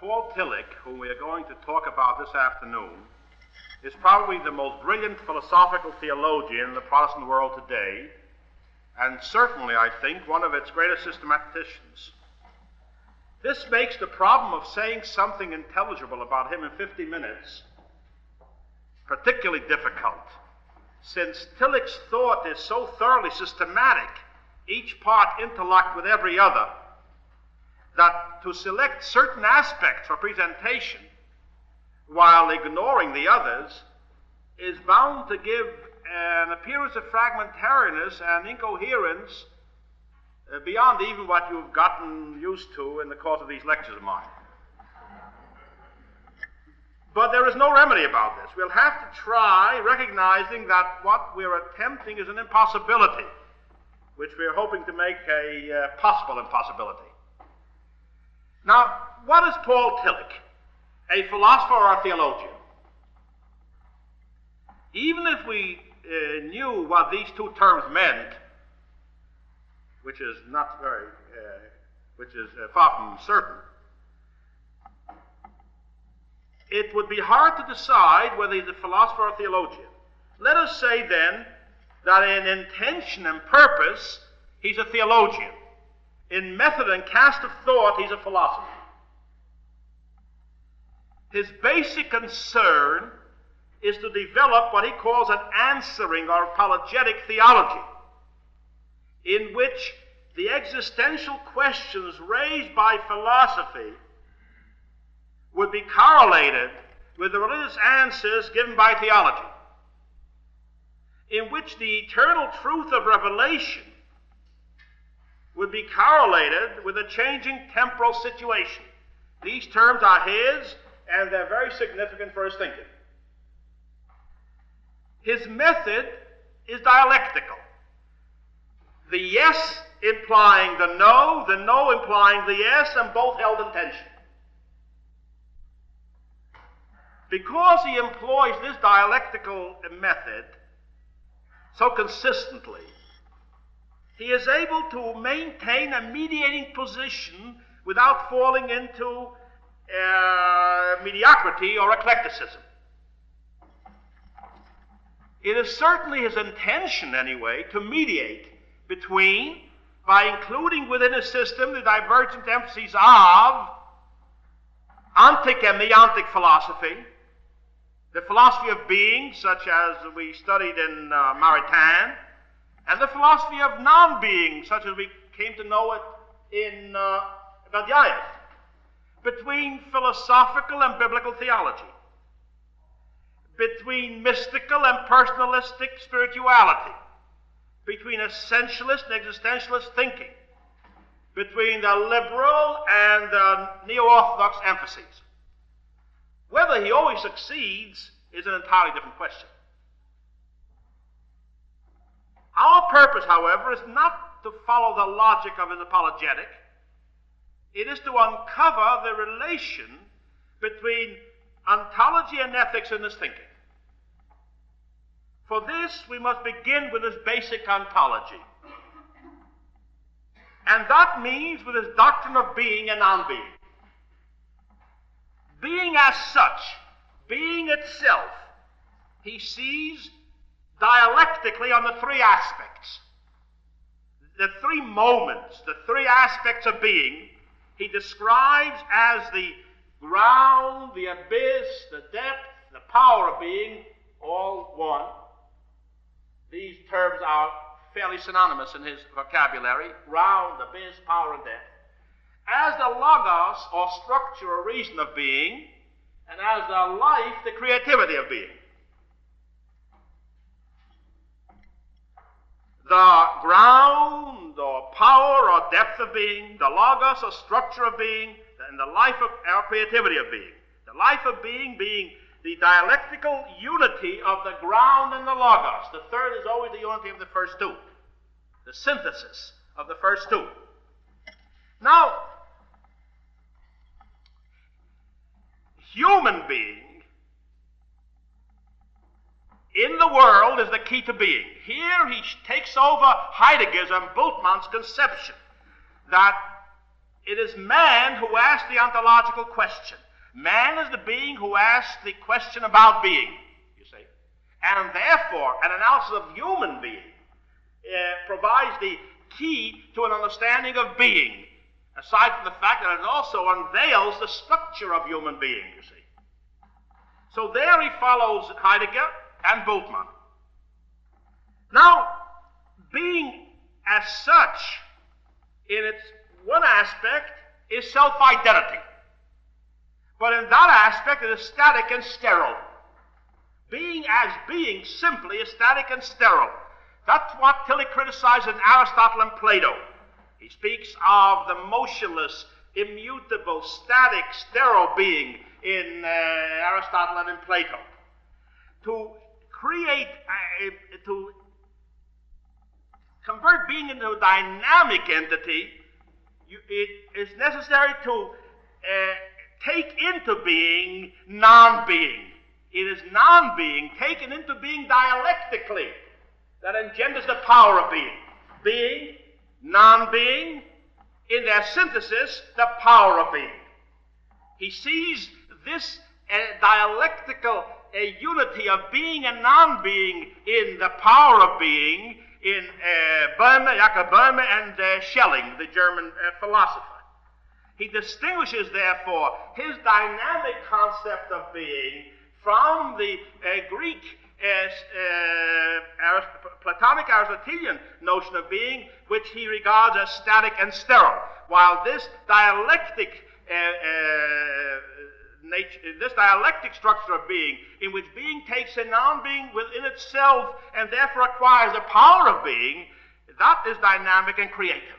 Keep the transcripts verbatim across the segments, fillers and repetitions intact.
Paul Tillich, whom we are going to talk about this afternoon, is probably the most brilliant philosophical theologian in the Protestant world today, and certainly, I think, one of its greatest systematicians. This makes the problem of saying something intelligible about him in fifty minutes particularly difficult, since Tillich's thought is so thoroughly systematic, each part interlocked with every other, that to select certain aspects for presentation while ignoring the others is bound to give an appearance of fragmentariness and incoherence uh, beyond even what you've gotten used to in the course of these lectures of mine. But there is no remedy about this. We'll have to try, recognizing that what we're attempting is an impossibility, which we're hoping to make a uh, possible impossibility. Now, what is Paul Tillich? A philosopher or a theologian? Even if we uh, knew what these two terms meant, which is not very, uh, which is uh, far from certain, it would be hard to decide whether he's a philosopher or a theologian. Let us say then that in intention and purpose, he's a theologian. In method and cast of thought, he's a philosopher. His basic concern is to develop what he calls an answering or apologetic theology, in which the existential questions raised by philosophy would be correlated with the religious answers given by theology, in which the eternal truth of revelation would be correlated with a changing temporal situation. These terms are his, and they're very significant for his thinking. His method is dialectical. The yes implying the no, the no implying the yes, and both held in tension. Because he employs this dialectical method so consistently, he is able to maintain a mediating position without falling into uh, mediocrity or eclecticism. It is certainly his intention, anyway, to mediate between, by including within his system the divergent emphases of ontic and meontic philosophy, the philosophy of being, such as we studied in uh, Maritain, and the philosophy of non-being, such as we came to know it in uh, Berdyaev, between philosophical and biblical theology, between mystical and personalistic spirituality, between essentialist and existentialist thinking, between the liberal and the neo-orthodox emphases. Whether he always succeeds is an entirely different question. Our purpose, however, is not to follow the logic of his apologetic. It is to uncover the relation between ontology and ethics in his thinking. For this, we must begin with his basic ontology. And that means with his doctrine of being and non-being. Being as such, being itself, he sees dialectically on the three aspects. The three moments, the three aspects of being, he describes as the ground, the abyss, the depth, the power of being, all one. These terms are fairly synonymous in his vocabulary: ground, abyss, power, and depth. As the logos, or structure or reason of being, and as the life, the creativity of being. The ground, or power, or depth of being, the logos, or structure of being, and the life of our creativity of being. The life of being being the dialectical unity of the ground and the logos. The third is always the unity of the first two, the synthesis of the first two. Now, human being in the world is the key to being. Here he takes over Heidegger's and Bultmann's conception that it is man who asks the ontological question. Man is the being who asks the question about being, you see. And therefore, an analysis of human being uh, provides the key to an understanding of being, aside from the fact that it also unveils the structure of human being, you see. So there he follows Heidegger and Bultmann. Now, being as such, in its one aspect, is self-identity. But in that aspect, it is static and sterile. Being as being simply is static and sterile. That's what Tillich criticizes in Aristotle and Plato. He speaks of the motionless, immutable, static, sterile being in uh, Aristotle and in Plato. To create, uh, to convert being into a dynamic entity, you, it is necessary to uh, take into being non-being. It is non-being taken into being dialectically that engenders the power of being. Being, non-being, in their synthesis, the power of being. He sees this uh, dialectical uh, unity of being and non-being in the power of being in uh, Böhme, Jakob Böhme, and uh, Schelling, the German uh, philosopher. He distinguishes, therefore, his dynamic concept of being from the uh, Greek uh, uh, Arist- Platonic Aristotelian notion of being, which he regards as static and sterile, while this dialectic uh, uh, nature, this dialectic structure of being, in which being takes a non-being within itself and therefore acquires the power of being, that is dynamic and creative.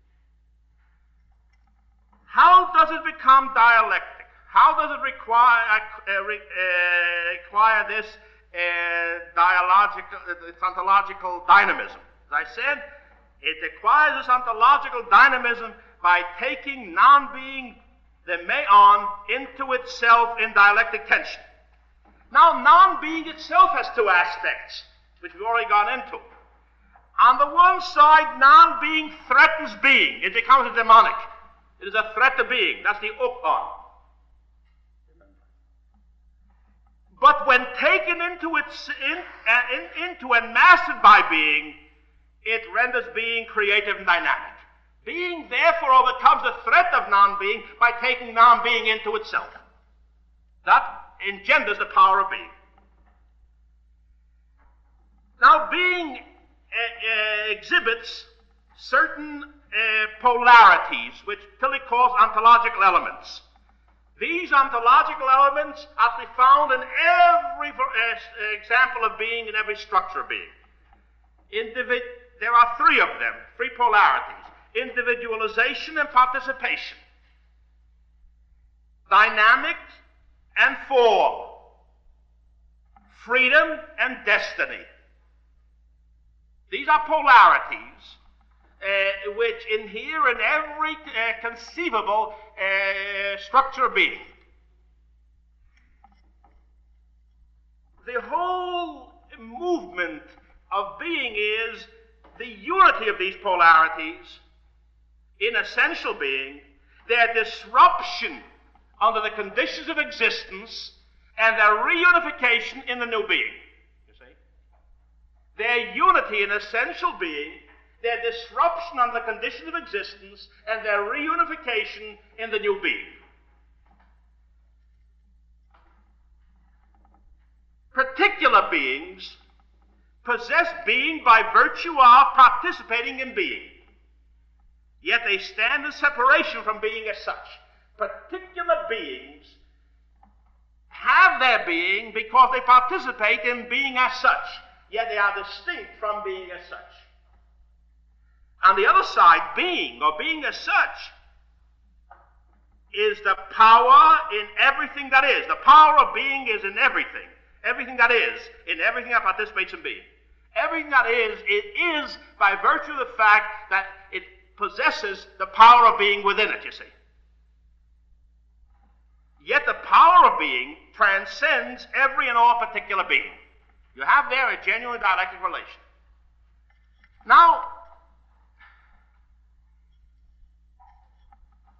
How does it become dialectic? How does it require, uh, re, uh, acquire this uh, dialogical, uh, this ontological dynamism? As I said, it acquires this ontological dynamism by taking non-being, the meon, into itself in dialectic tension. Now, non-being itself has two aspects, which we've already gone into. On the one side, non-being threatens being. It becomes a demonic. It is a threat to being. That's the ukon. But when taken into its in, uh, in, into and mastered by being, it renders being creative and dynamic. Being therefore overcomes the threat of non-being by taking non-being into itself. That engenders the power of being. Now, being uh, uh, exhibits certain uh, polarities, which Tillich calls ontological elements. These ontological elements are to be found in every uh, example of being, in every structure of being. Individ- there are three of them, three polarities. Individualization and participation. Dynamic and form. Freedom and destiny. These are polarities uh, which inhere in every uh, conceivable uh, structure of being. The whole movement of being is the unity of these polarities in essential being, their disruption under the conditions of existence, and their reunification in the new being. You see? Their unity in essential being, their disruption under the conditions of existence, and their reunification in the new being. Particular beings possess being by virtue of participating in being. Yet they stand in separation from being as such. Particular beings have their being because they participate in being as such, yet they are distinct from being as such. On the other side, being, or being as such, is the power in everything that is. The power of being is in everything. Everything that is, in everything that participates in being. Everything that is, it is by virtue of the fact that it possesses the power of being within it, you see. Yet the power of being transcends every and all particular being. You have there a genuine dialectic relation. Now,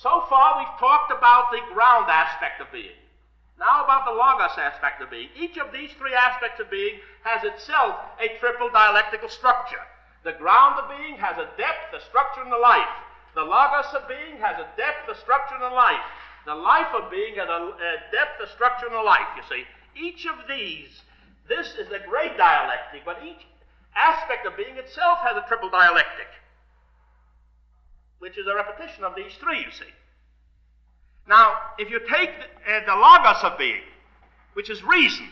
So far we've talked about the ground aspect of being. Now about the logos aspect of being. Each of these three aspects of being has itself a triple dialectical structure. The ground of being has a depth, a structure, and a life. The logos of being has a depth, a structure, and a life. The life of being has a, a depth, a structure, and a life, you see. Each of these, this is a great dialectic, but each aspect of being itself has a triple dialectic, which is a repetition of these three, you see. Now, if you take the, uh, the logos of being, which is reason,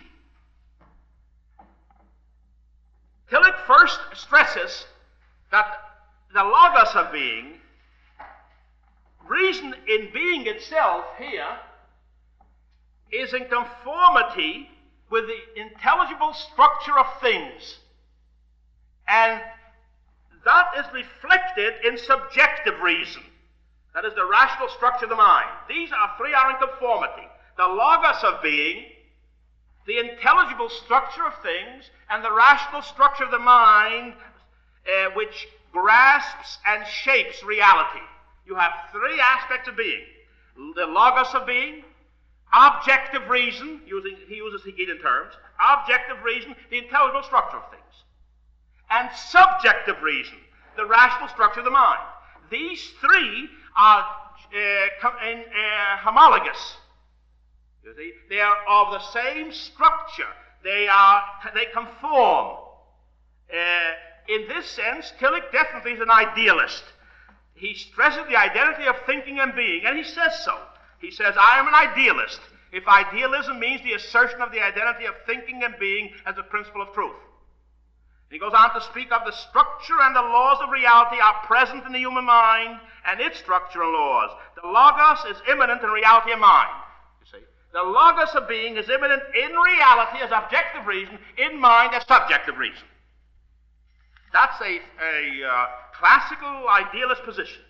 Tillich first stresses that the logos of being, reason in being itself here, is in conformity with the intelligible structure of things. And that is reflected in subjective reason. That is the rational structure of the mind. These are three are in conformity. The logos of being, the intelligible structure of things, and the rational structure of the mind, uh, which grasps and shapes reality. You have three aspects of being. The logos of being, objective reason, using, he uses Hegelian terms, objective reason, the intelligible structure of things, and subjective reason, the rational structure of the mind. These three are uh, in, uh, homologous. You see, they are of the same structure. They are they conform. Uh, in this sense, Tillich definitely is an idealist. He stresses the identity of thinking and being, and he says so. He says, I am an idealist, if idealism means the assertion of the identity of thinking and being as a principle of truth. He goes on to speak of the structure and the laws of reality are present in the human mind and its structure and laws. The logos is immanent in reality of mind. You see, the logos of being is immanent in reality as objective reason, in mind as subjective reason. That's a, a uh, classical idealist position.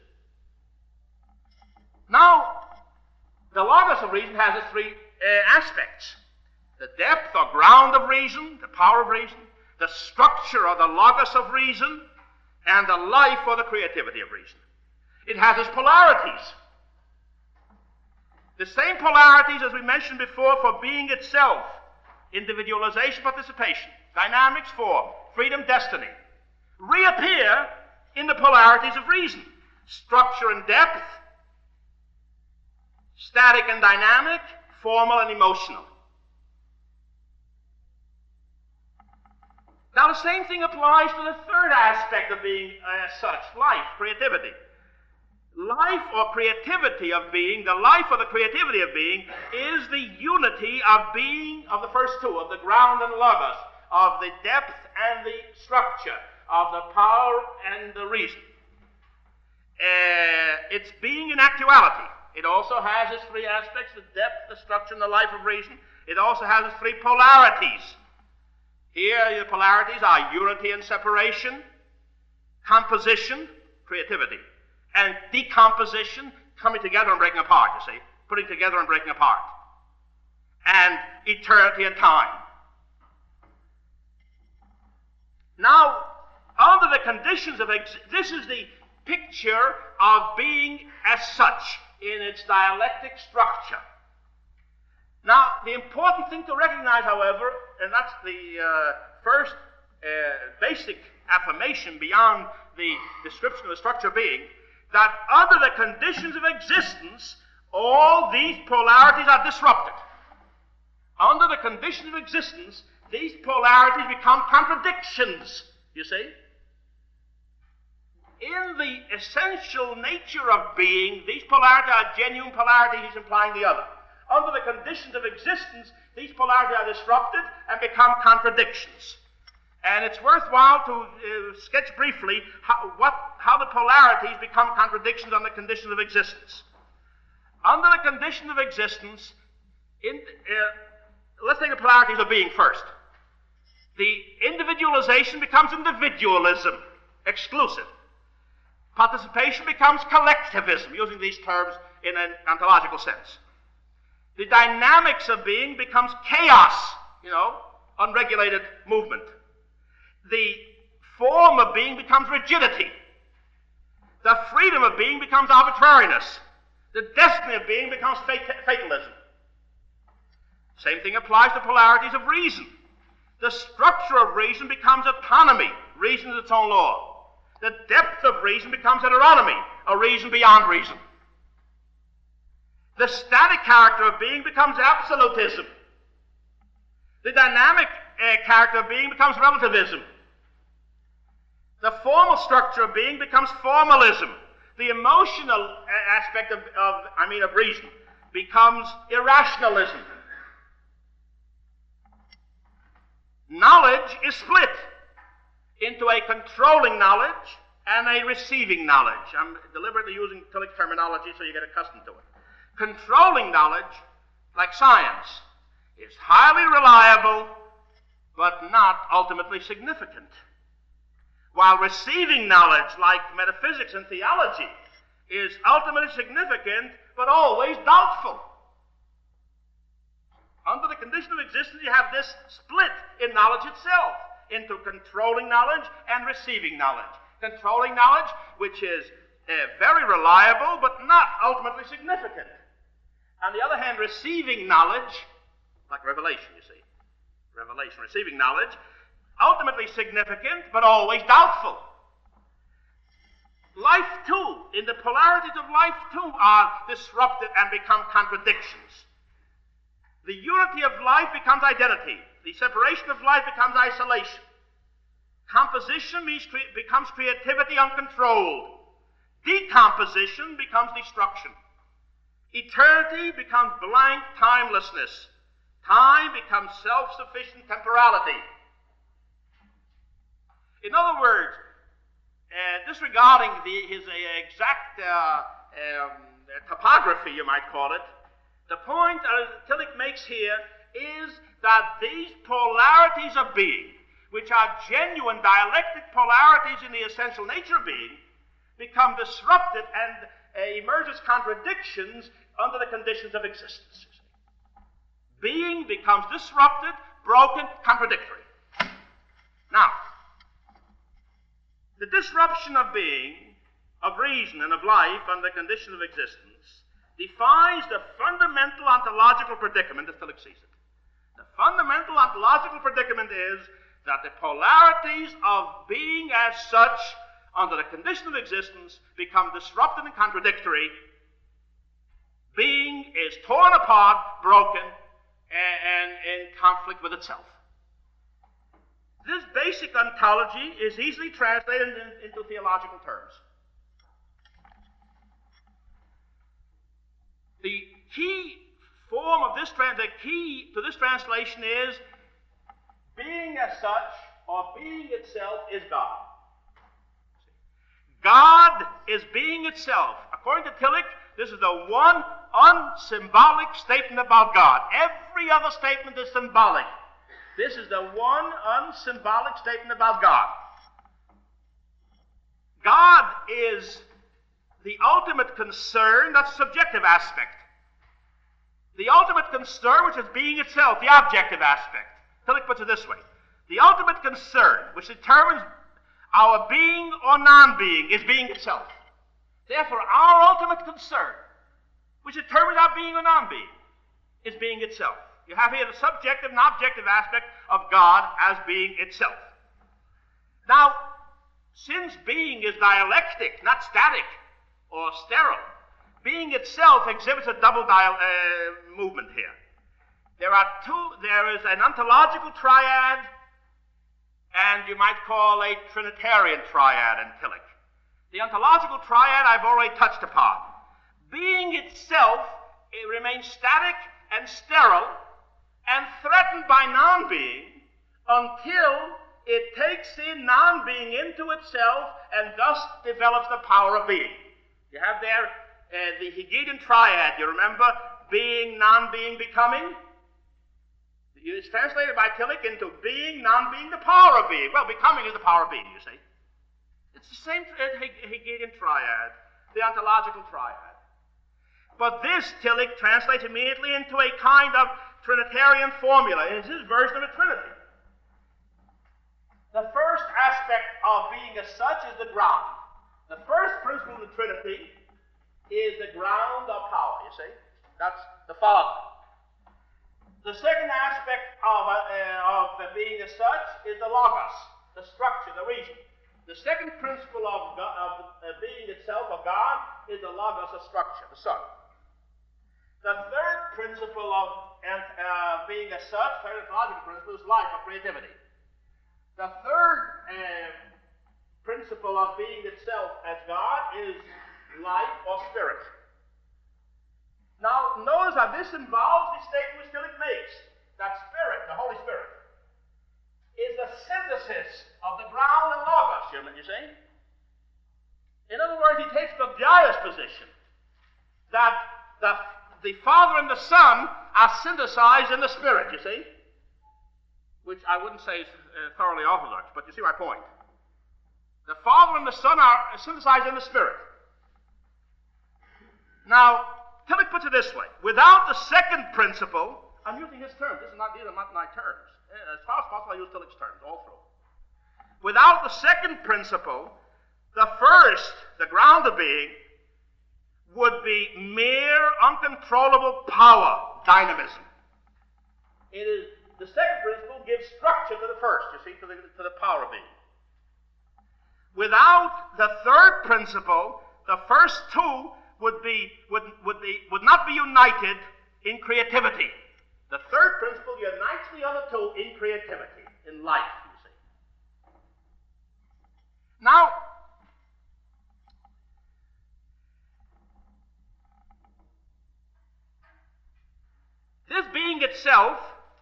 Now, the logos of reason has its three uh, aspects. The depth or ground of reason, the power of reason, the structure or the logos of reason, and the life or the creativity of reason. It has its polarities. The same polarities as we mentioned before for being itself, individualization, participation, dynamics, form, freedom, destiny, reappear in the polarities of reason, structure and depth, static and dynamic, formal and emotional. Now the same thing applies to the third aspect of being as such, life, creativity. Life or creativity of being, the life or the creativity of being, is the unity of being of the first two, of the ground and logos, of the depth and the structure, of the power and the reason. Uh, it's being in actuality. It also has its three aspects, the depth, the structure, and the life of reason. It also has its three polarities. Here the polarities are unity and separation, composition, creativity, and decomposition, coming together and breaking apart, you see, putting together and breaking apart, and eternity and time. Now, under the conditions of, ex- this is the picture of being as such in its dialectic structure. Now, the important thing to recognize, however, and that's the uh, first uh, basic affirmation beyond the description of the structure of being, that under the conditions of existence, all these polarities are disrupted. Under the conditions of existence, these polarities become contradictions, you see. In the essential nature of being, these polarities are genuine polarities, he's implying the other. Under the conditions of existence, these polarities are disrupted and become contradictions. And it's worthwhile to uh, sketch briefly how, what, how the polarities become contradictions under the conditions of existence. Under the conditions of existence, in, uh, let's take the polarities of being first. The individualization becomes individualism, exclusive. Participation becomes collectivism, using these terms in an ontological sense. The dynamics of being becomes chaos, you know, unregulated movement. The form of being becomes rigidity. The freedom of being becomes arbitrariness. The destiny of being becomes fat- fatalism. Same thing applies to polarities of reason. The structure of reason becomes autonomy. Reason is its own law. The depth of reason becomes heteronomy, a reason beyond reason. The static character of being becomes absolutism. The dynamic uh, character of being becomes relativism. The formal structure of being becomes formalism. The emotional uh, aspect of, of, I mean, of reason becomes irrationalism. Knowledge is split into a controlling knowledge and a receiving knowledge. I'm deliberately using Tillich terminology so you get accustomed to it. Controlling knowledge, like science, is highly reliable but not ultimately significant. While receiving knowledge, like metaphysics and theology, is ultimately significant but always doubtful. Under the condition of existence, you have this split in knowledge itself into controlling knowledge and receiving knowledge. Controlling knowledge, which is uh, very reliable but not ultimately significant. On the other hand, receiving knowledge, like revelation, you see, revelation, receiving knowledge, ultimately significant but always doubtful. Life, too, in the polarities of life, too, are disrupted and become contradictions. The unity of life becomes identity. The separation of life becomes isolation. Composition means cre- becomes creativity uncontrolled. Decomposition becomes destruction. Eternity becomes blank timelessness. Time becomes self-sufficient temporality. In other words, uh, disregarding the, his uh, exact uh, um, topography, you might call it, the point uh, Tillich makes here is that these polarities of being, which are genuine dialectic polarities in the essential nature of being, become disrupted and uh, emerge as contradictions under the conditions of existence. Being becomes disrupted, broken, contradictory. Now, the disruption of being, of reason, and of life under the condition of existence defines the fundamental ontological predicament as Tillich sees it. The fundamental ontological predicament is that the polarities of being as such under the condition of existence become disrupted and contradictory. Being is torn apart, broken, and, and in conflict with itself. This basic ontology is easily translated in, into theological terms. The key form of this trans the key to this translation is being as such, or being itself, is God. God is being itself. According to Tillich, this is the one unsymbolic statement about God. Every other statement is symbolic. This is the one unsymbolic statement about God. God is the ultimate concern, that's the subjective aspect. The ultimate concern, which is being itself, the objective aspect. Tillich puts it this way. The ultimate concern, which determines our being or non-being, is being itself. Therefore, our ultimate concern, which determines our being or non-being, is being itself. You have here the subjective and objective aspect of God as being itself. Now, since being is dialectic, not static or sterile, being itself exhibits a double dial, uh, movement here. There are two, there is an ontological triad, and you might call a Trinitarian triad in Tillich. The ontological triad I've already touched upon. Being itself, it remains static and sterile and threatened by non-being until it takes in non-being into itself and thus develops the power of being. You have there uh, the Hegelian triad, you remember? Being, non-being, becoming. It's translated by Tillich into being, non-being, the power of being. Well, becoming is the power of being, you see. It's the same Hegelian triad, the ontological triad. But this, Tillich translates immediately into a kind of Trinitarian formula. It's his version of a Trinity. The first aspect of being as such is the ground. The first principle of the Trinity is the ground of power, you see. That's the Father. The second aspect of, uh, uh, of uh, being as such is the logos, the structure, the reason. The second principle of, God, of uh, being itself, of God, is the logos, the structure, the Son. The third principle of uh, being as such, third ontological principle, is life or creativity. The third uh, principle of being itself as God is life or spirit. Now, notice that this involves the statement which Tillich makes, that Spirit, the Holy Spirit, is the synthesis of the ground and logos, you see? In other words, he takes the Gaius position, that the, the Father and the Son are synthesized in the Spirit, you see? Which I wouldn't say is uh, thoroughly orthodox, but you see my point. The Father and the Son are synthesized in the Spirit. Now, Tillich puts it this way: without the second principle, I'm using his terms, this is not, these are not my terms. As far as possible, I use Tillich's terms all through. Without the second principle, the first, the ground of being, would be mere uncontrollable power, dynamism. It is, the second principle gives structure to the first, you see, to the, to the power of being. Without the third principle, the first two would be would would be would not be united in creativity. The third principle unites the other two in creativity, in life, you see. Now, this being itself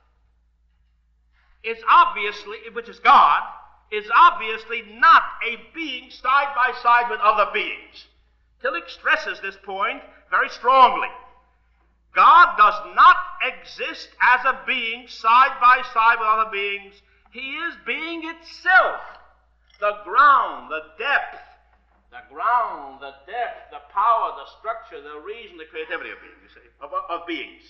is obviously, which is God, is obviously not a being side by side with other beings. Tillich stresses this point very strongly. God does not exist as a being side by side with other beings. He is being itself, the ground, the depth, the ground, the depth, the power, the structure, the reason, the creativity of being, you see, of, of beings.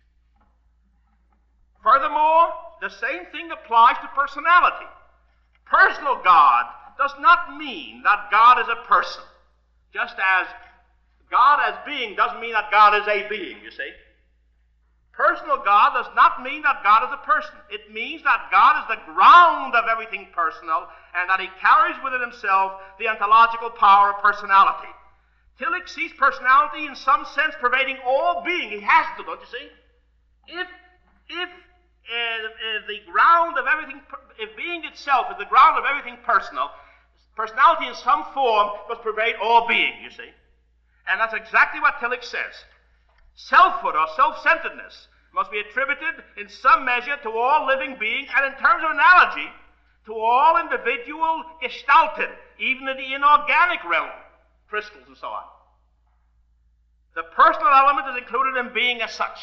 Furthermore, the same thing applies to personality. Personal God does not mean that God is a person. Just as God as being doesn't mean that God is a being, you see. Personal God does not mean that God is a person. It means that God is the ground of everything personal, and that he carries within himself the ontological power of personality. Tillich sees personality in some sense pervading all being. He has to, don't you see? If, if uh, uh, the ground of everything, if being itself is the ground of everything personal, personality in some form must pervade all being, you see. And that's exactly what Tillich says. Selfhood or self-centeredness must be attributed in some measure to all living beings, and in terms of analogy, to all individual gestalten, even in the inorganic realm, crystals and so on. The personal element is included in being as such.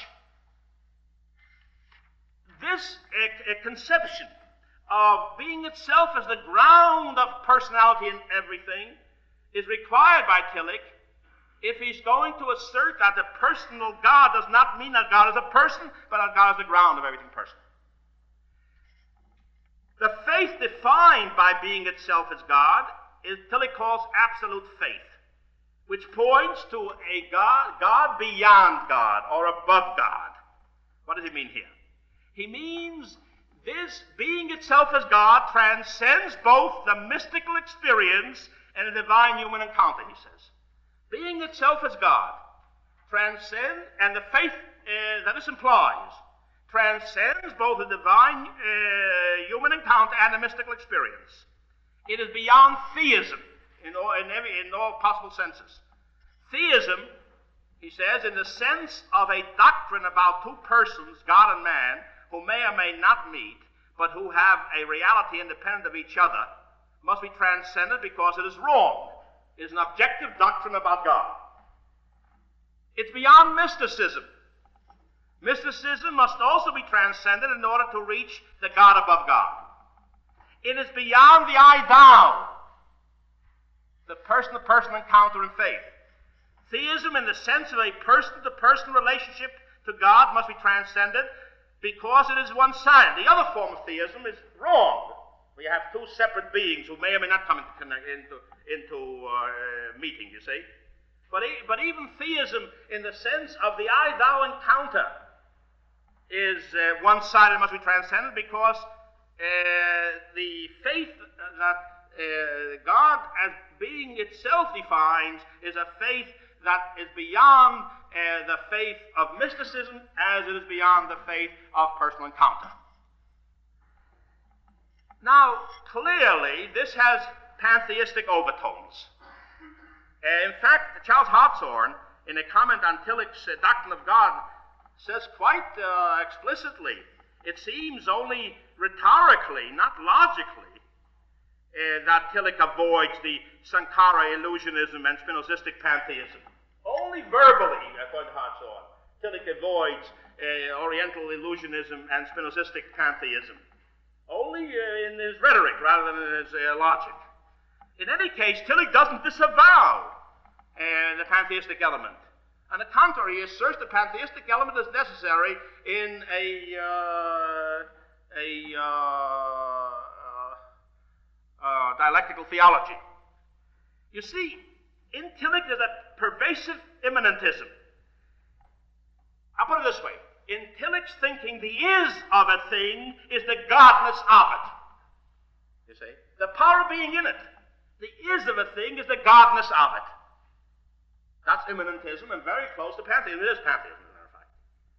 This uh, uh, conception of being itself as the ground of personality in everything is required by Tillich if he's going to assert that the personal God does not mean that God is a person, but that God is the ground of everything personal. The faith defined by being itself as God is Tillich calls absolute faith, which points to a God, God beyond God or above God. What does he mean here? He means this being itself as God transcends both the mystical experience and the divine human encounter, he says. Being itself as God transcends, and the faith uh, that this implies, transcends both the divine uh, human encounter and the mystical experience. It is beyond theism in all, in, every, in all possible senses. Theism, he says, in the sense of a doctrine about two persons, God and man, who may or may not meet, but who have a reality independent of each other, must be transcended because it is wrong. It is an objective doctrine about God. It's beyond mysticism. Mysticism must also be transcended in order to reach the God above God. It is beyond the I-thou, the person-to-person encounter in faith. Theism, in the sense of a person-to-person relationship to God, must be transcended because it is one-sided. The other form of theism is wrong. We have two separate beings who may or may not come into, into, into uh, meeting, you see. But, but even theism in the sense of the I-thou encounter is uh, one-sided, must be transcended, because uh, the faith that uh, God as being itself defines is a faith that is beyond uh, the faith of mysticism as it is beyond the faith of personal encounter. Now, clearly, this has pantheistic overtones. Uh, in fact, Charles Hartshorne, in a comment on Tillich's uh, Doctrine of God, says quite uh, explicitly, it seems only rhetorically, not logically, uh, that Tillich avoids the Sankara illusionism and Spinozistic pantheism. Only verbally, according to Hartshorne, Tillich avoids uh, Oriental illusionism and Spinozistic pantheism. Only uh, in his rhetoric rather than in his uh, logic. In any case, Tillich doesn't disavow uh, the pantheistic element. On the contrary, he asserts the pantheistic element is necessary in a, uh, a uh, uh, uh, dialectical theology. You see, in Tillich there's a pervasive immanentism. I'll put it this way. In Tillich's thinking, the is of a thing is the godness of it. You see? The power of being in it. The is of a thing is the godness of it. That's immanentism and very close to pantheism. It is pantheism, as a matter of fact.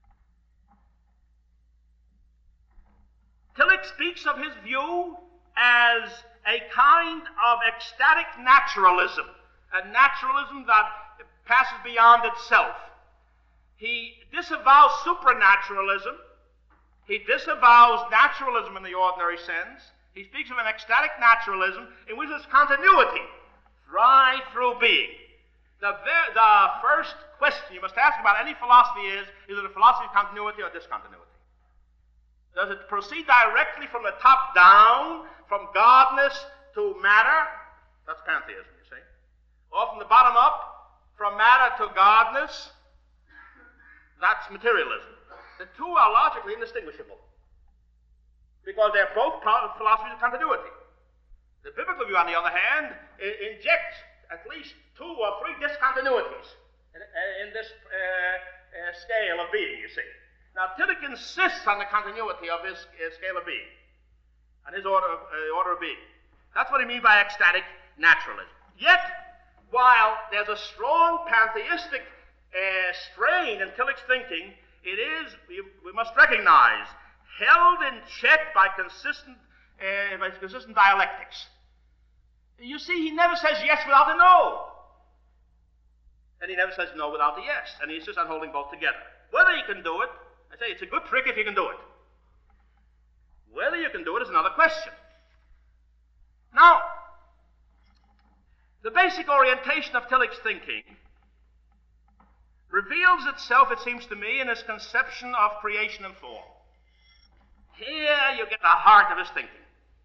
Tillich speaks of his view as a kind of ecstatic naturalism, a naturalism that passes beyond itself. He disavows supranaturalism. He disavows naturalism in the ordinary sense. He speaks of an ecstatic naturalism in which there's continuity right through being. The, ver- the first question you must ask about any philosophy is, is it a philosophy of continuity or discontinuity? Does it proceed directly from the top down, from godness to matter? That's pantheism, you see. Or from the bottom up, from matter to godness? That's materialism. The two are logically indistinguishable because they're both philosophies of continuity. The biblical view, on the other hand, injects at least two or three discontinuities in, in this uh, uh, scale of being, you see. Now, Tillich insists on the continuity of his uh, scale of being and his order of, uh, order of being. That's what he means by ecstatic naturalism. Yet, while there's a strong pantheistic Uh, strain in Tillich's thinking, it is, we, we must recognize, held in check by consistent, uh, by consistent dialectics. You see, he never says yes without a no. And he never says no without a yes. And he insists on holding both together. Whether he can do it, I say it's a good trick if you can do it. Whether you can do it is another question. Now, the basic orientation of Tillich's thinking reveals itself, it seems to me, in his conception of creation and form. Here you get the heart of his thinking.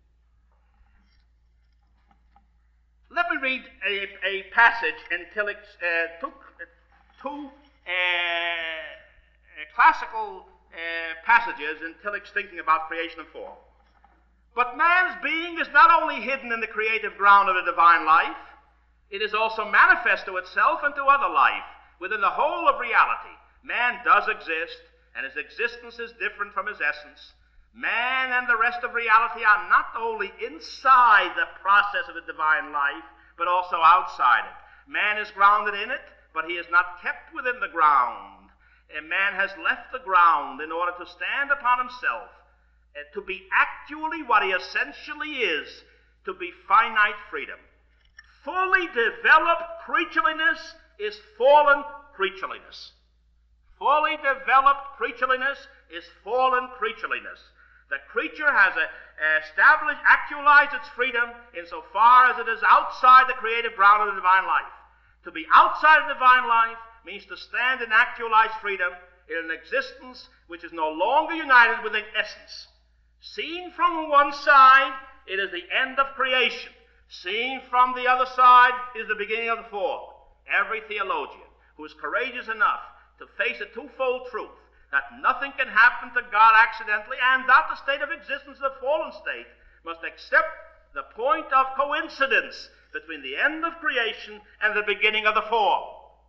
Let me read a, a passage in Tillich's uh, two, two uh, classical uh, passages in Tillich's thinking about creation and form. But man's being is not only hidden in the creative ground of the divine life, it is also manifest to itself and to other life. Within the whole of reality, man does exist, and his existence is different from his essence. Man and the rest of reality are not only inside the process of the divine life, but also outside it. Man is grounded in it, but he is not kept within the ground. And man has left the ground in order to stand upon himself, and to be actually what he essentially is, to be finite freedom. Fully developed creatureliness is fallen creatureliness. Fully developed creatureliness is fallen creatureliness. The creature has a, established, actualized its freedom insofar as it is outside the creative ground of the divine life. To be outside of divine life means to stand in actualized freedom in an existence which is no longer united with an essence. Seen from one side, it is the end of creation. Seen from the other side is the beginning of the form. Every theologian who is courageous enough to face a twofold truth, that nothing can happen to God accidentally, and that the state of existence is a fallen state, must accept the point of coincidence between the end of creation and the beginning of the form.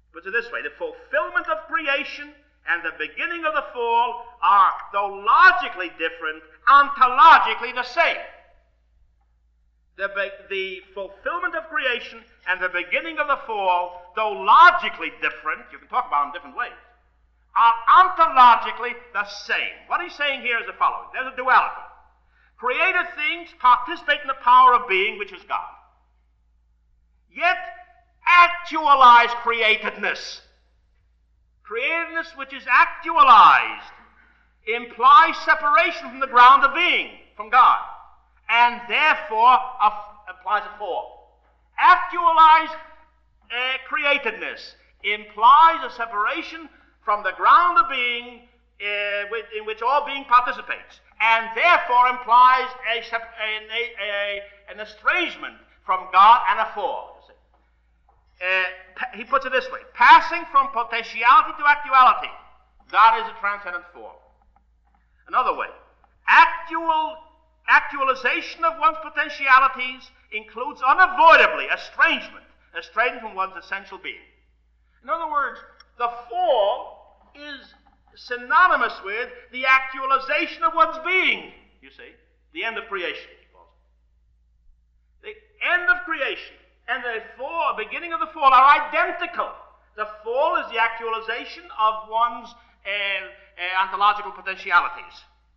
Puts it this way: the fulfillment of creation and the beginning of the fall are, though logically different, ontologically the same. The, the fulfillment of creation and the beginning of the fall, though logically different, you can talk about them different ways, are ontologically the same. What he's saying here is the following. There's a duality. Created things participate in the power of being, which is God. Yet, actualize createdness. Createdness which is actualized implies separation from the ground of being, from God, and therefore a, implies a fall. Actualized uh, createdness implies a separation from the ground of being uh, with, in which all being participates, and therefore implies a, a, a, an estrangement from God and a fall. Uh, he puts it this way: passing from potentiality to actuality, that is a transcendent form. Another way, actual actualization of one's potentialities includes unavoidably estrangement, estrangement from one's essential being. In other words, the fall is synonymous with the actualization of one's being, you see, the end of creation, he calls it. The end of creation and the fall, beginning of the fall, are identical. The fall is the actualization of one's uh, uh, ontological potentialities.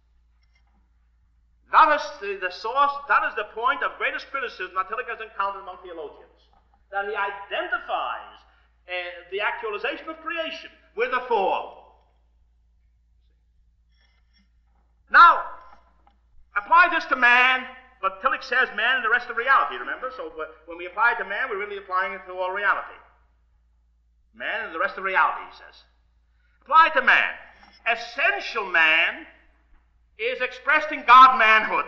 That is the, the source, that is the point of greatest criticism that Tillich has encountered among theologians. That he identifies uh, the actualization of creation with the fall. Now, apply this to man. But Tillich says man and the rest of reality, remember? So when we apply it to man, we're really applying it to all reality. Man and the rest of reality, he says. Apply it to man. Essential man is expressed in God-manhood.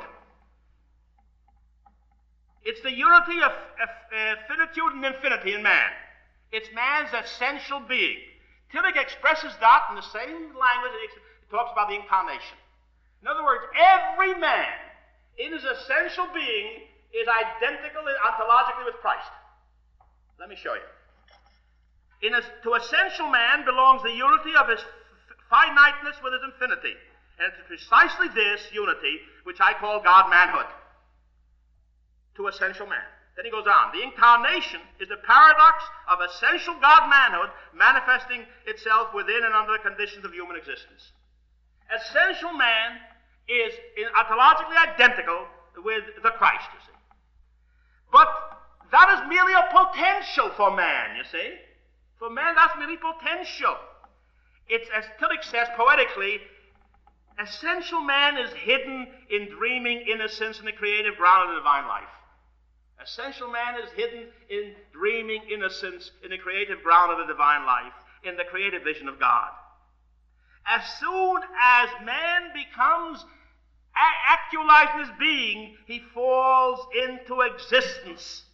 It's the unity of, of uh, finitude and infinity in man. It's man's essential being. Tillich expresses that in the same language that he talks about the incarnation. In other words, every man in his essential being is identical ontologically with Christ. Let me show you. In a, to essential man belongs the unity of his f- finiteness with his infinity. And it's precisely this unity which I call God-manhood. To essential man. Then he goes on. The incarnation is the paradox of essential God-manhood manifesting itself within and under the conditions of human existence. Essential man is ontologically identical with the Christ, you see. But that is merely a potential for man, you see. For man, that's merely potential. It's, as Tillich says poetically, essential man is hidden in dreaming innocence in the creative ground of the divine life. Essential man is hidden in dreaming innocence in the creative ground of the divine life, in the creative vision of God. As soon as man becomes a- actualized in his being, he falls into existence,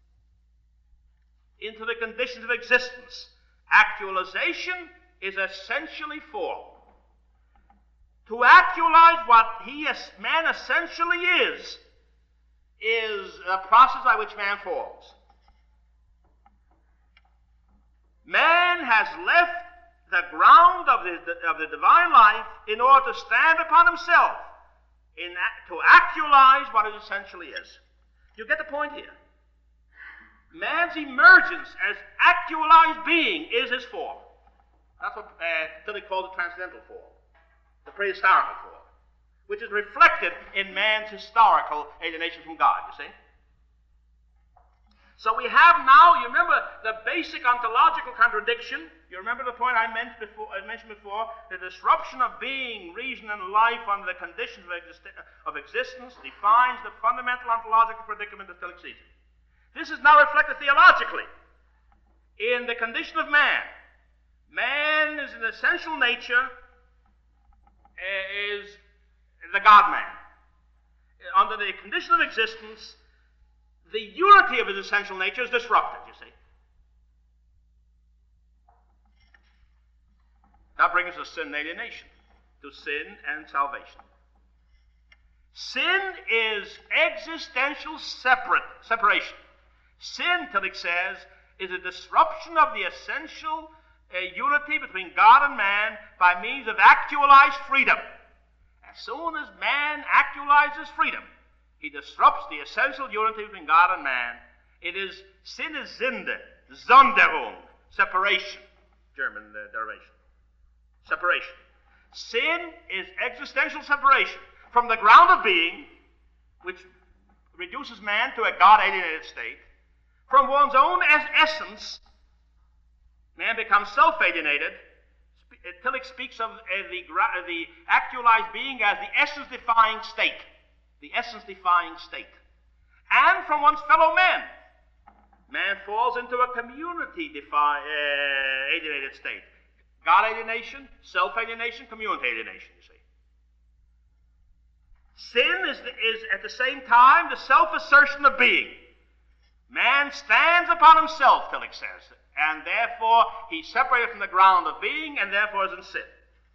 into the conditions of existence. Actualization is essentially fall. To actualize what he, as man essentially is, is a process by which man falls. Man has left the ground of the, of the divine life in order to stand upon himself, in, to actualize what it essentially is. You get the point here. Man's emergence as actualized being is his fall. That's what uh, Tillich calls the transcendental fall, the prehistorical fall, which is reflected in man's historical alienation from God, you see. So we have now, you remember the basic ontological contradiction. You remember the point I mentioned before, I mentioned before the disruption of being, reason, and life under the conditions of, exist- of existence defines the fundamental ontological predicament of Tillich sees it. This is now reflected theologically in the condition of man. Man is an essential nature, uh, is the God-man. Under the condition of existence, the unity of his essential nature is disrupted, you see. That brings us to sin and alienation, to sin and salvation. Sin is existential separate, separation. Sin, Tillich says, is a disruption of the essential uh, unity between God and man by means of actualized freedom. As soon as man actualizes freedom, he disrupts the essential unity between God and man. It is sin is Sünde, Sonderung, separation, German uh, derivation. Separation. Sin is existential separation from the ground of being, which reduces man to a God-alienated state. From one's own es- essence, man becomes self-alienated. Tillich speaks of uh, the, gra- uh, the actualized being as the essence-defying state. The essence-defying state. And from one's fellow men, man falls into a community-defi- uh, alienated state. God alienation, self-alienation, community alienation, you see. Sin is, the, is at the same time the self-assertion of being. Man stands upon himself, Tillich says, and therefore he's separated from the ground of being and therefore is in sin.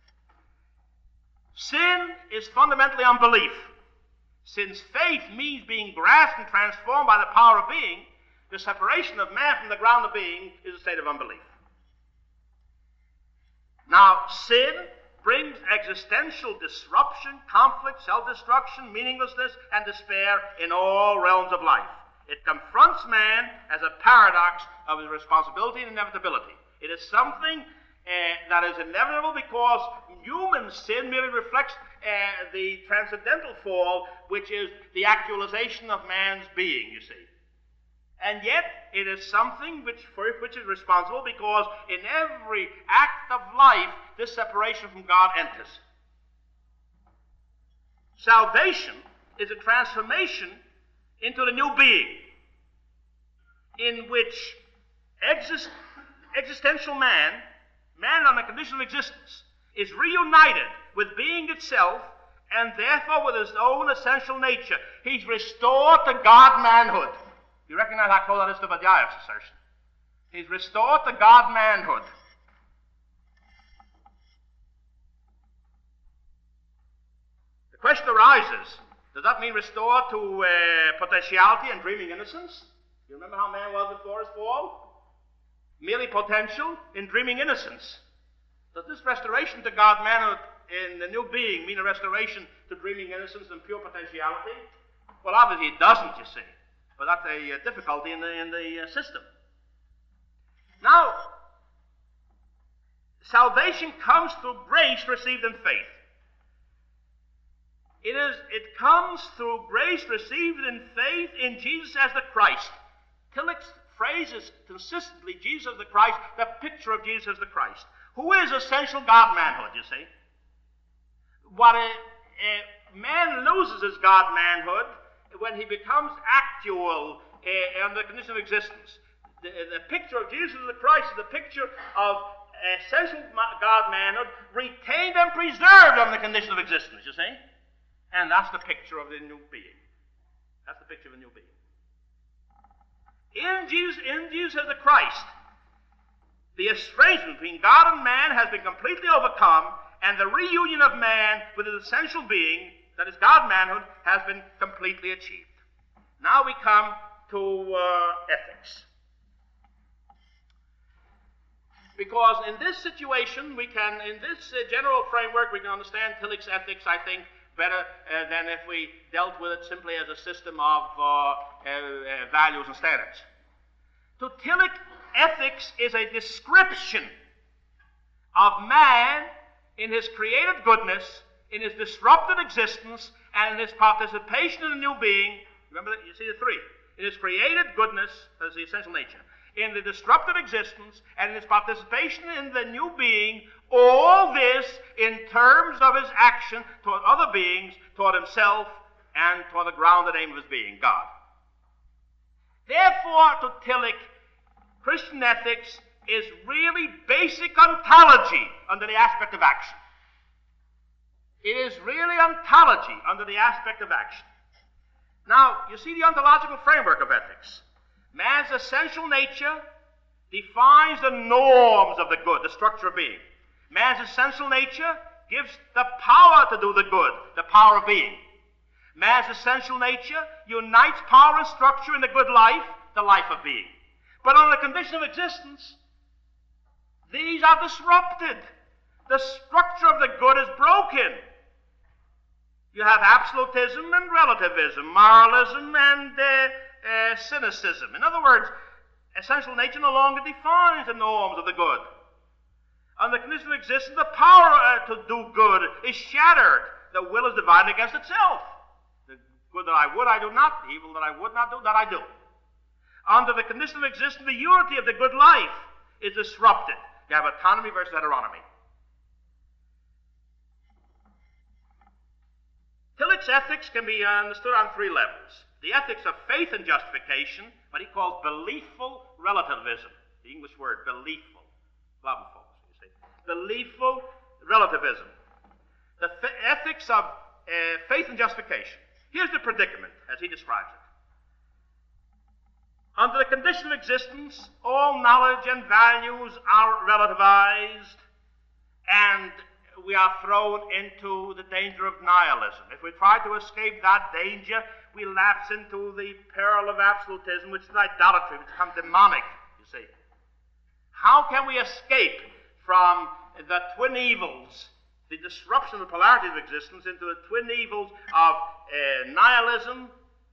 Sin is fundamentally unbelief. Since faith means being grasped and transformed by the power of being, the separation of man from the ground of being is a state of unbelief. Now, sin brings existential disruption, conflict, self-destruction, meaninglessness, and despair in all realms of life. It confronts man as a paradox of his responsibility and inevitability. It is something uh, that is inevitable because human sin merely reflects uh, the transcendental fall, which is the actualization of man's being, you see. And yet, it is something which, for which is responsible because in every act of life, this separation from God enters. Salvation is a transformation into the new being, in which exist, existential man, man on the condition of existence, is reunited with being itself and therefore with his own essential nature. He's restored to God-manhood. You recognize how close that is to Badiaev's assertion. He's restored to God-manhood. The question arises, does that mean restored to uh, potentiality and dreaming innocence? You remember how man was before his fall? Merely potential in dreaming innocence. Does this restoration to God-manhood in the new being mean a restoration to dreaming innocence and pure potentiality? Well, obviously it doesn't, you see. But that's a uh, difficulty in the, in the uh, system. Now, salvation comes through grace received in faith. It is. It comes through grace received in faith in Jesus as the Christ. Tillich phrases consistently Jesus as the Christ, the picture of Jesus as the Christ, who is essential God-manhood, you see. What a, a man loses his God-manhood when he becomes actual uh, under the condition of existence. The, the picture of Jesus as the Christ is the picture of essential God-manhood retained and preserved under the condition of existence, you see. And that's the picture of the new being. That's the picture of the new being. In Jesus, in Jesus as the Christ, the estrangement between God and man has been completely overcome, and the reunion of man with his essential being, that is God-manhood, has been completely achieved. Now we come to uh, ethics. Because in this situation, we can, in this uh, general framework, we can understand Tillich's ethics, I think, better uh, than if we dealt with it simply as a system of uh, uh, uh, values and standards. To Tillich, ethics is a description of man in his created goodness, in his disrupted existence, and in his participation in a new being. Remember that? You see the three. In his created goodness, that's the essential nature. In the disrupted existence, and in his participation in the new being, all this in terms of his action toward other beings, toward himself, and toward the grounded aim of his being, God. Therefore, to Tillich, Christian ethics is really basic ontology under the aspect of action. It is really ontology under the aspect of action. Now, you see the ontological framework of ethics. Man's essential nature defines the norms of the good, the structure of being. Man's essential nature gives the power to do the good, the power of being. Man's essential nature unites power and structure in the good life, the life of being. But on the condition of existence, these are disrupted. The structure of the good is broken. You have absolutism and relativism, moralism and uh, uh, cynicism. In other words, essential nature no longer defines the norms of the good. On the condition of existence, the power uh, to do good is shattered. The will is divided against itself. The good that I would, I do not. The evil that I would not do, that I do. Under the condition of existence, the unity of the good life is disrupted. You have autonomy versus heteronomy. Tillich's ethics can be understood on three levels. The ethics of faith and justification, what he calls beliefful relativism. The English word, beliefful. Love folks, you see. Beliefful relativism. The f- ethics of uh, faith and justification. Here's the predicament, as he describes it. Under the condition of existence, all knowledge and values are relativized, and we are thrown into the danger of nihilism. If we try to escape that danger, we lapse into the peril of absolutism, which is idolatry, which becomes demonic, you see. How can we escape from the twin evils, the disruption of the polarity of existence, into the twin evils of uh, nihilism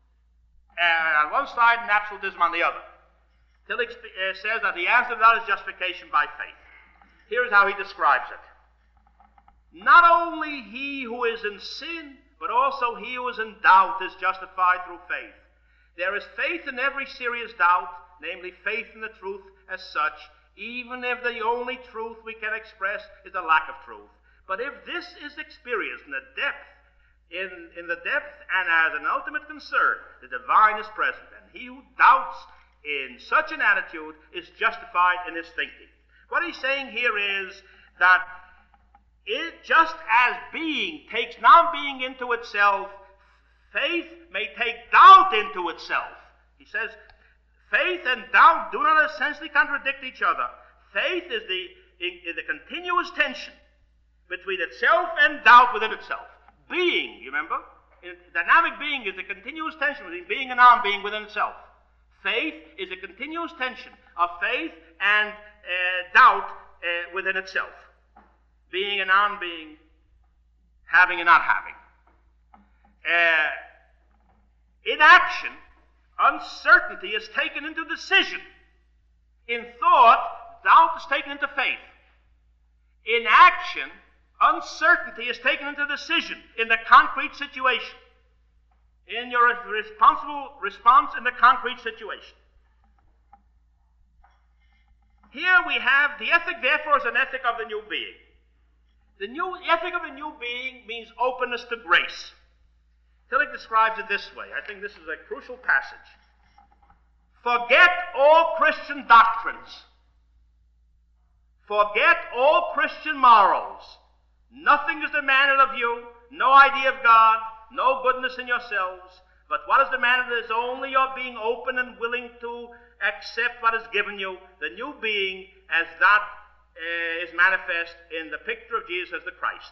uh, on one side and absolutism on the other? Tillich uh, says that the answer to that is justification by faith. Here's how he describes it. Not only he who is in sin, but also he who is in doubt is justified through faith. There is faith in every serious doubt, namely faith in the truth as such, even if the only truth we can express is the lack of truth. But if this is experienced in the depth, in, in the depth and as an ultimate concern, the divine is present, and he who doubts in such an attitude is justified in his thinking. What he's saying here is that it, just as being takes non-being into itself, faith may take doubt into itself. He says, faith and doubt do not essentially contradict each other. Faith is the, is the continuous tension between itself and doubt within itself. Being, you remember? Dynamic being is the continuous tension between being and non-being within itself. Faith is a continuous tension of faith and uh, doubt uh, within itself. Being and non-being, having and not having. Uh, in action, uncertainty is taken into decision. In thought, doubt is taken into faith. In action, uncertainty is taken into decision in the concrete situation. In your responsible response in the concrete situation. Here we have the ethic, therefore, is an ethic of the new being. The new ethic of the new being means openness to grace. Tillich describes it this way. I think this is a crucial passage. Forget all Christian doctrines. Forget all Christian morals. Nothing is demanded of you, no idea of God, no goodness in yourselves, but what is demanded is only your being open and willing to accept what is given you, the new being as that uh, is manifest in the picture of Jesus as the Christ.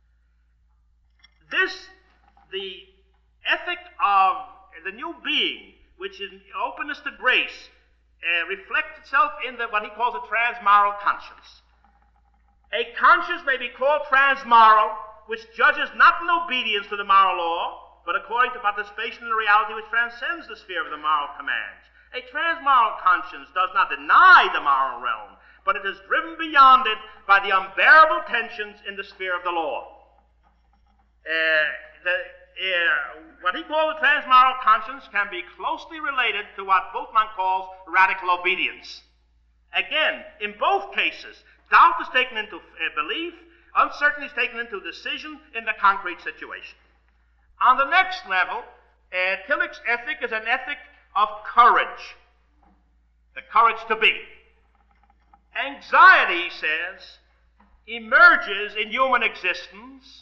This, the ethic of the new being, which is openness to grace, uh, reflects itself in the, what he calls a transmoral conscience. A conscience may be called transmoral, which judges not in obedience to the moral law, but according to participation in a reality which transcends the sphere of the moral commands. A transmoral conscience does not deny the moral realm, but it is driven beyond it by the unbearable tensions in the sphere of the law. Uh, the, uh, what he calls a transmoral conscience can be closely related to what Bultmann calls radical obedience. Again, in both cases, doubt is taken into uh, belief, uncertainty is taken into decision in the concrete situation. On the next level, uh, Tillich's ethic is an ethic of courage, the courage to be. Anxiety, he says, emerges in human existence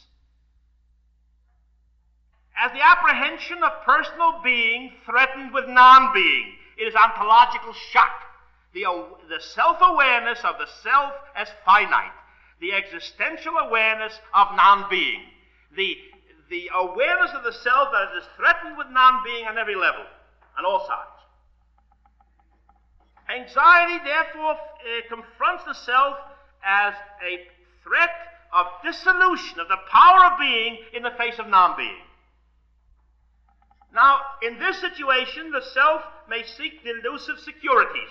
as the apprehension of personal being threatened with non-being. It is ontological shock. The, uh, the self-awareness of the self as finite, the existential awareness of non-being, the, the awareness of the self that is threatened with non-being on every level, on all sides. Anxiety, therefore, uh, confronts the self as a threat of dissolution of the power of being in the face of non-being. Now, in this situation, the self may seek delusive securities.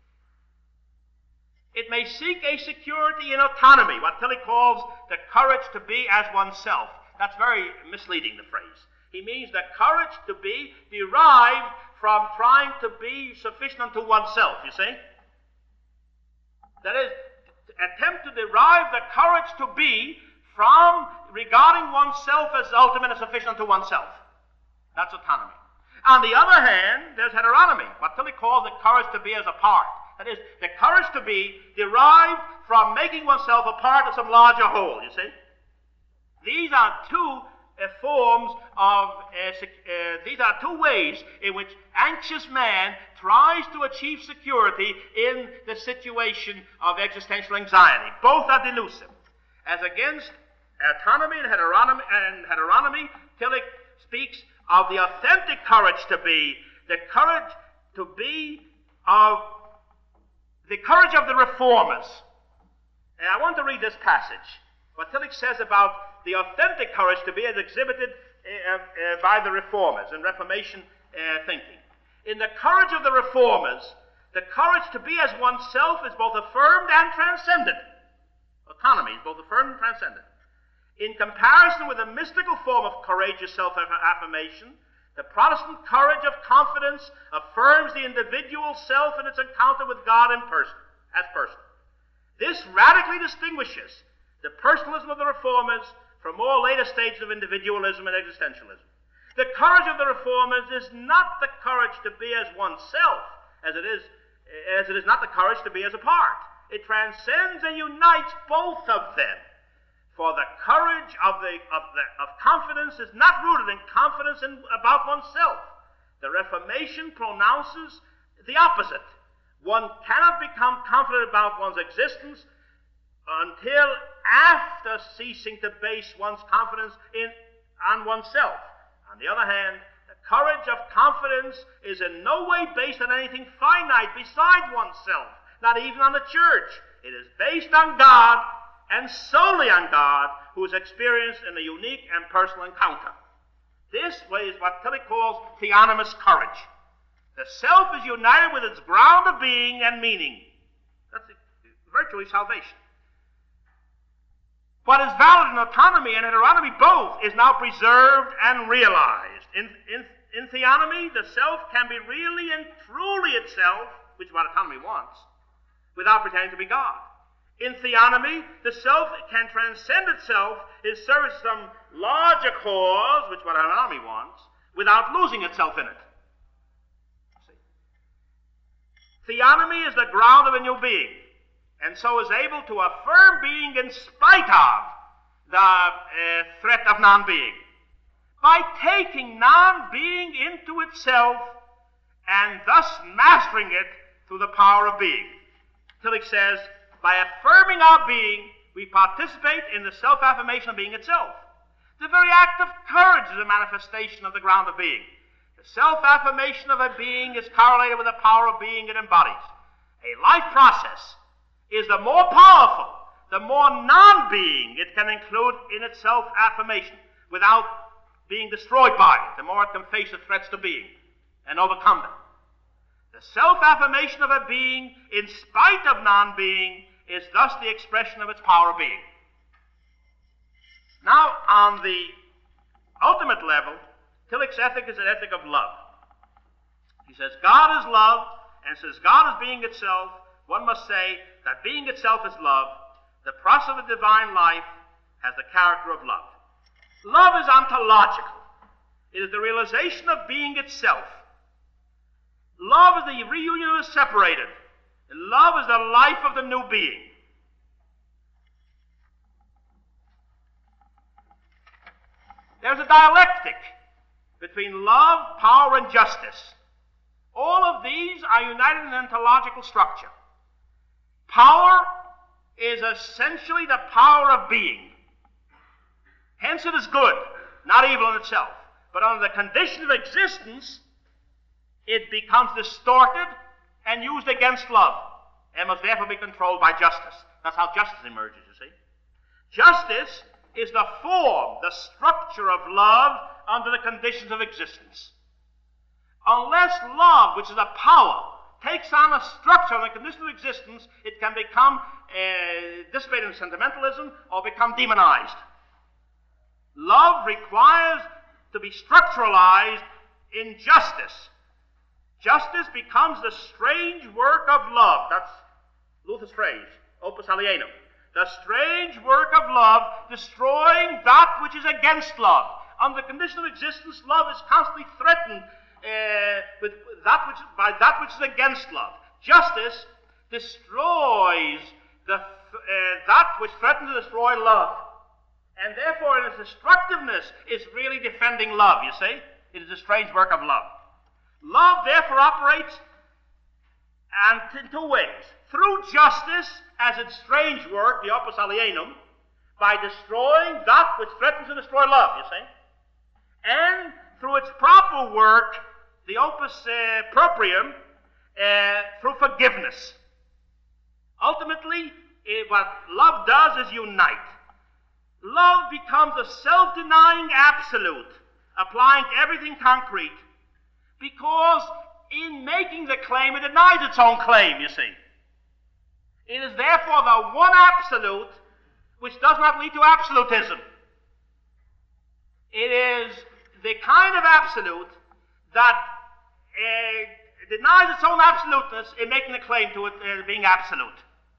It may seek a security in autonomy, what Tillich calls the courage to be as oneself. That's very misleading, the phrase. He means the courage to be derived from trying to be sufficient unto oneself, you see? That is, to attempt to derive the courage to be from regarding oneself as ultimate and sufficient unto oneself. That's autonomy. On the other hand, there's heteronomy, what Tillich calls the courage to be as a part. That is, the courage to be derived from making oneself a part of some larger whole, you see? These are two uh, forms of, uh, sec- uh, these are two ways in which anxious man tries to achieve security in the situation of existential anxiety. Both are delusive. As against autonomy and heteronomy, and heteronomy, Tillich speaks of the authentic courage to be, the courage to be of the courage of the reformers. And I want to read this passage. What Tillich says about the authentic courage to be as exhibited uh, uh, by the reformers in Reformation uh, thinking. In the courage of the reformers, the courage to be as oneself is both affirmed and transcended. Autonomy is both affirmed and transcended. In comparison with the mystical form of courageous self-affirmation, the Protestant courage of confidence affirms the individual self in its encounter with God in person, as person. This radically distinguishes the personalism of the Reformers from all later stages of individualism and existentialism. The courage of the Reformers is not the courage to be as oneself, as it is, as it is not the courage to be as a part. It transcends and unites both of them. For the courage of, the, of, the, of confidence is not rooted in confidence in, about oneself. The Reformation pronounces the opposite. One cannot become confident about one's existence until after ceasing to base one's confidence in, on oneself. On the other hand, the courage of confidence is in no way based on anything finite beside oneself, not even on the church. It is based on God, and solely on God, who is experienced in a unique and personal encounter. This is what Tillich calls theonomous courage. The self is united with its ground of being and meaning. That's virtually salvation. What is valid in autonomy and heteronomy both is now preserved and realized. In, in, in theonomy, the self can be really and truly itself, which is what autonomy wants, without pretending to be God. In theonomy, the self can transcend itself in service of some larger cause, which what autonomy wants, without losing itself in it. See? Theonomy is the ground of a new being, and so is able to affirm being in spite of the uh, threat of non-being. By taking non-being into itself and thus mastering it through the power of being. Tillich says, by affirming our being, we participate in the self-affirmation of being itself. The very act of courage is a manifestation of the ground of being. The self-affirmation of a being is correlated with the power of being it embodies. A life process is the more powerful, the more non-being it can include in its self-affirmation without being destroyed by it, the more it can face the threats to being and overcome them. The self-affirmation of a being in spite of non-being is thus the expression of its power of being. Now, on the ultimate level, Tillich's ethic is an ethic of love. He says God is love, and since God is being itself, one must say that being itself is love. The process of the divine life has the character of love. Love is ontological. It is the realization of being itself. Love is the reunion of the separated. And love is the life of the new being. There's a dialectic between love, power, and justice. All of these are united in an ontological structure. Power is essentially the power of being. Hence it is good, not evil in itself. But under the condition of existence, it becomes distorted and used against love, and must therefore be controlled by justice. That's how justice emerges, you see. Justice is the form, the structure of love under the conditions of existence. Unless love, which is a power, takes on a structure and a condition of existence, it can become uh, dissipated in sentimentalism or become demonized. Love requires to be structuralized in justice. Justice becomes the strange work of love. That's Luther's phrase, opus alienum. The strange work of love, destroying that which is against love. Under the condition of existence, love is constantly threatened uh, with that which, by that which is against love. Justice destroys the, uh, that which threatens to destroy love. And therefore, in its destructiveness, is really defending love, you see? It is a strange work of love. Love, therefore, operates and in two ways. Through justice, as its strange work, the opus alienum, by destroying that which threatens to destroy love, you see? And through its proper work, the opus uh, proprium, uh, through forgiveness. Ultimately, it, what love does is unite. Love becomes a self-denying absolute, applying to everything concrete, because in making the claim, it denies its own claim, you see. It is therefore the one absolute which does not lead to absolutism. It is the kind of absolute that uh, denies its own absoluteness in making the claim to it uh, being absolute.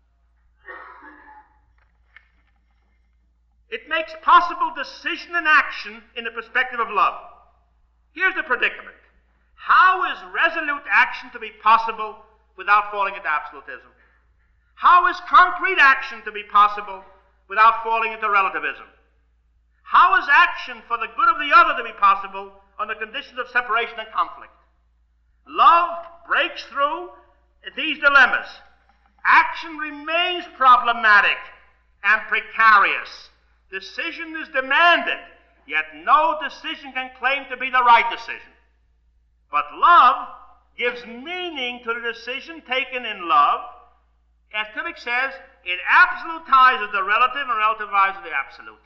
It makes possible decision and action in the perspective of love. Here's the predicament. How is resolute action to be possible without falling into absolutism? How is concrete action to be possible without falling into relativism? How is action for the good of the other to be possible under conditions of separation and conflict? Love breaks through these dilemmas. Action remains problematic and precarious. Decision is demanded, yet no decision can claim to be the right decision. But love gives meaning to the decision taken in love. As Tillich says, it absolutizes the relative and relativizes the absolute.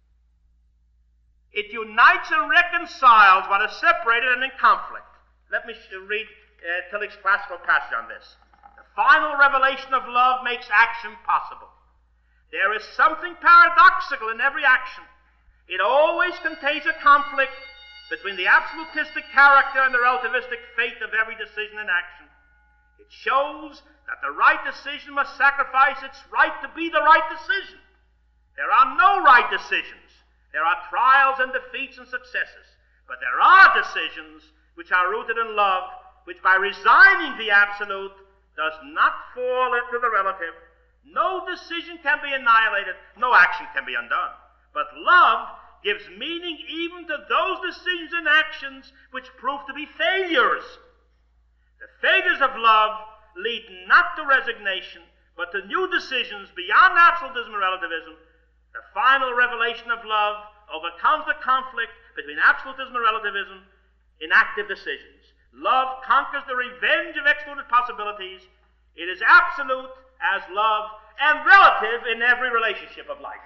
It unites and reconciles what is separated and in conflict. Let me read uh, Tillich's classical passage on this. The final revelation of love makes action possible. There is something paradoxical in every action. It always contains a conflict between the absolutistic character and the relativistic fate of every decision and action. It shows that the right decision must sacrifice its right to be the right decision. There are no right decisions. There are trials and defeats and successes. But there are decisions which are rooted in love, which by resigning the absolute does not fall into the relative. No decision can be annihilated. No action can be undone. But love gives meaning even to those decisions and actions which prove to be failures. The failures of love lead not to resignation, but to new decisions beyond absolutism and relativism. The final revelation of love overcomes the conflict between absolutism and relativism in active decisions. Love conquers the revenge of excluded possibilities. It is absolute as love and relative in every relationship of life.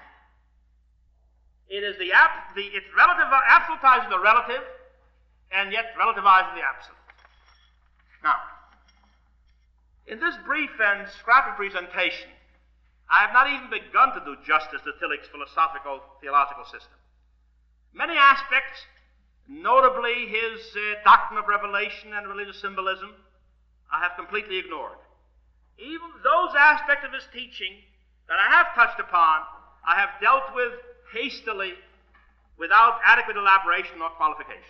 It is the, ab- the it's relative, absolutizing the relative, and yet relativizing the absolute. Now, in this brief and scrappy presentation, I have not even begun to do justice to Tillich's philosophical theological system. Many aspects, notably his uh, doctrine of revelation and religious symbolism, I have completely ignored. Even those aspects of his teaching that I have touched upon, I have dealt with hastily, without adequate elaboration or qualification.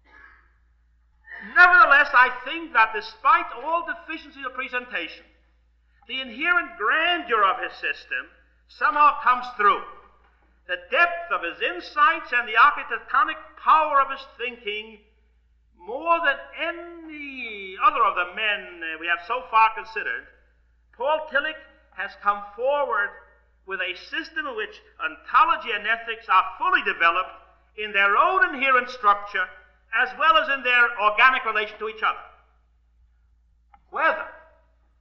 Nevertheless, I think that despite all deficiencies of presentation, the inherent grandeur of his system somehow comes through. The depth of his insights and the architectonic power of his thinking, more than any other of the men we have so far considered, Paul Tillich has come forward with a system in which ontology and ethics are fully developed in their own inherent structure as well as in their organic relation to each other. Whether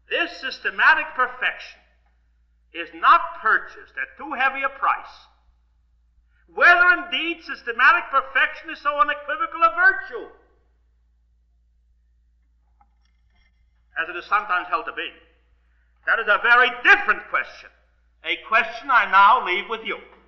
this systematic perfection is not purchased at too heavy a price, whether indeed systematic perfection is so unequivocal a virtue, as it is sometimes held to be, that is a very different question, a question I now leave with you.